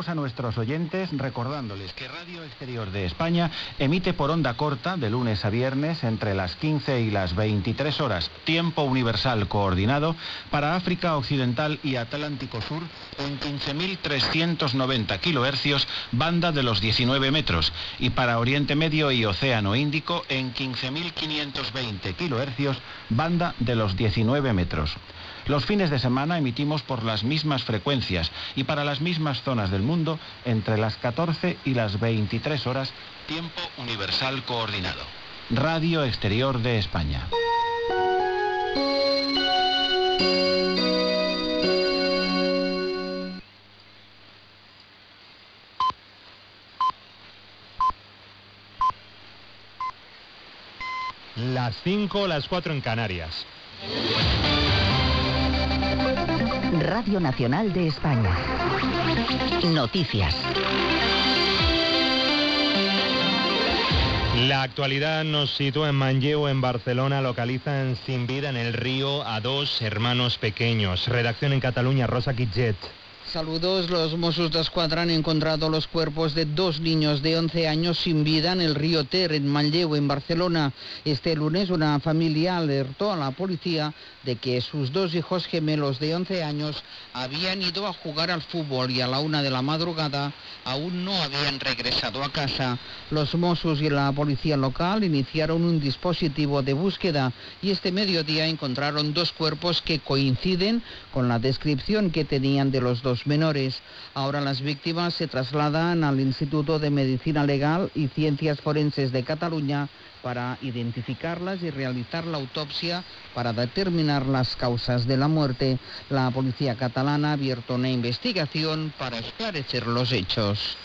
a nuestros oyentes recordándoles que Radio Exterior de España emite por onda corta de lunes a viernes entre las 15 y las 23 horas, tiempo universal coordinado para África Occidental y Atlántico Sur en 15.390 kHz, banda de los 19 metros, y para Oriente Medio y Océano Índico en 15.520 kHz, banda de los 19 metros. Los fines de semana emitimos por las mismas frecuencias y para las mismas zonas del mundo entre las 14 y las 23 horas, tiempo universal coordinado. Radio Exterior de España. Las 5, las 4 en Canarias. Radio Nacional de España. Noticias. La actualidad nos sitúa en Manlleu, en Barcelona. Localizan sin vida en el río a 2 hermanos pequeños. Redacción en Cataluña, Rosa Quitget. Saludos. Los Mossos d'Esquadra han encontrado los cuerpos de 2 niños de 11 años sin vida en el río Ter, en Manlleu, en Barcelona. Este lunes una familia alertó a la policía de que sus 2 hijos gemelos de 11 años habían ido a jugar al fútbol y a la 1 de la madrugada aún no habían regresado a casa. Los Mossos y la policía local iniciaron un dispositivo de búsqueda y este mediodía encontraron 2 cuerpos que coinciden con la descripción que tenían de los 2 menores. Ahora las víctimas se trasladan al Instituto de Medicina Legal y Ciencias Forenses de Cataluña para identificarlas y realizar la autopsia para determinar las causas de la muerte. La policía catalana ha abierto una investigación para esclarecer los hechos.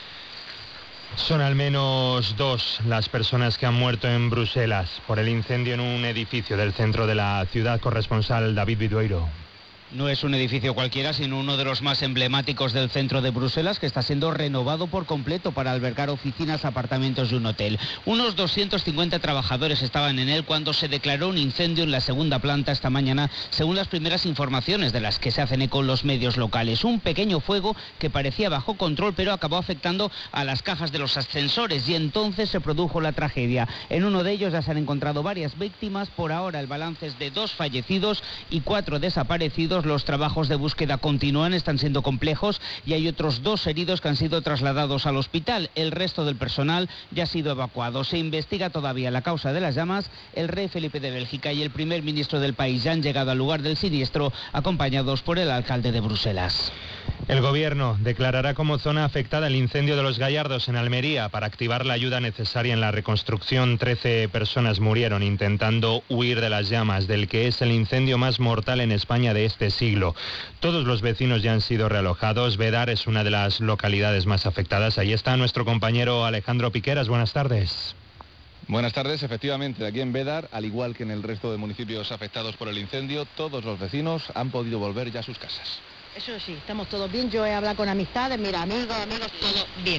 Son al menos 2 las personas que han muerto en Bruselas por el incendio en un edificio del centro de la ciudad. Corresponsal David Vidueiro. No es un edificio cualquiera, sino uno de los más emblemáticos del centro de Bruselas, que está siendo renovado por completo para albergar oficinas, apartamentos y un hotel. Unos 250 trabajadores estaban en él cuando se declaró un incendio en la segunda planta esta mañana, según las primeras informaciones de las que se hacen eco los medios locales. Un pequeño fuego que parecía bajo control, pero acabó afectando a las cajas de los ascensores y entonces se produjo la tragedia. En uno de ellos ya se han encontrado varias víctimas. Por ahora el balance es de 2 fallecidos y 4 desaparecidos. Los trabajos de búsqueda continúan, están siendo complejos y hay otros 2 heridos que han sido trasladados al hospital. El resto del personal ya ha sido evacuado. Se investiga todavía la causa de las llamas. El rey Felipe de Bélgica y el primer ministro del país ya han llegado al lugar del siniestro, acompañados por el alcalde de Bruselas. El gobierno declarará como zona afectada el incendio de Los Gallardos en Almería para activar la ayuda necesaria en la reconstrucción. 13 personas murieron intentando huir de las llamas del que es el incendio más mortal en España de este siglo. Todos los vecinos ya han sido realojados. Bédar es una de las localidades más afectadas. Ahí está nuestro compañero Alejandro Piqueras. Buenas tardes. Buenas tardes, efectivamente, aquí en Bédar, al igual que en el resto de municipios afectados por el incendio, todos los vecinos han podido volver ya a sus casas. Eso sí, estamos todos bien. Yo he hablado con amistades, mira, amigos, todo bien.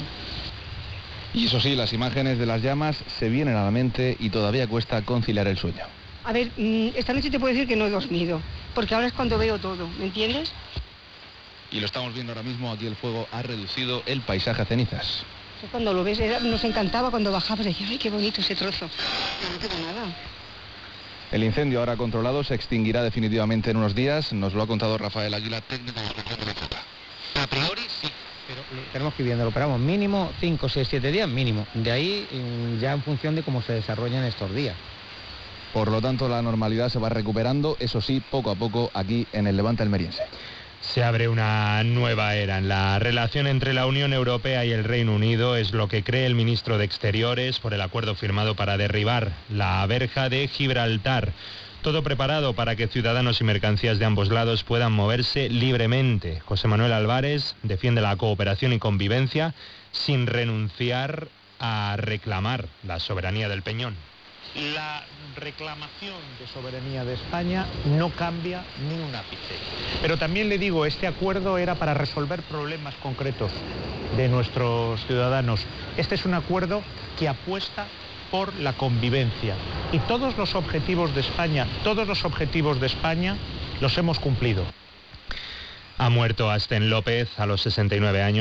Y eso sí, las imágenes de las llamas se vienen a la mente y todavía cuesta conciliar el sueño. A ver, esta noche te puedo decir que no he dormido, porque ahora es cuando veo todo, ¿me entiendes? Y lo estamos viendo ahora mismo, aquí el fuego ha reducido el paisaje a cenizas. Cuando lo ves, nos encantaba cuando bajabas, decía, ay, qué bonito ese trozo. Pero no queda nada. El incendio ahora controlado se extinguirá definitivamente en unos días, nos lo ha contado Rafael Águila, técnico de la región de Bezuca. A priori sí, pero tenemos que ir viendo, lo operamos mínimo 5, 6, 7 días mínimo. De ahí ya en función de cómo se desarrollan estos días. Por lo tanto, la normalidad se va recuperando, eso sí, poco a poco aquí en el Levante almeriense. Se abre una nueva era en la relación entre la Unión Europea y el Reino Unido, es lo que cree el ministro de Exteriores por el acuerdo firmado para derribar la verja de Gibraltar. Todo preparado para que ciudadanos y mercancías de ambos lados puedan moverse libremente. José Manuel Álvarez defiende la cooperación y convivencia sin renunciar a reclamar la soberanía del Peñón. La reclamación de soberanía de España no cambia ni un ápice. Pero también le digo, este acuerdo era para resolver problemas concretos de nuestros ciudadanos. Este es un acuerdo que apuesta por la convivencia. Y todos los objetivos de España los hemos cumplido. Ha muerto Asten López a los 69 años.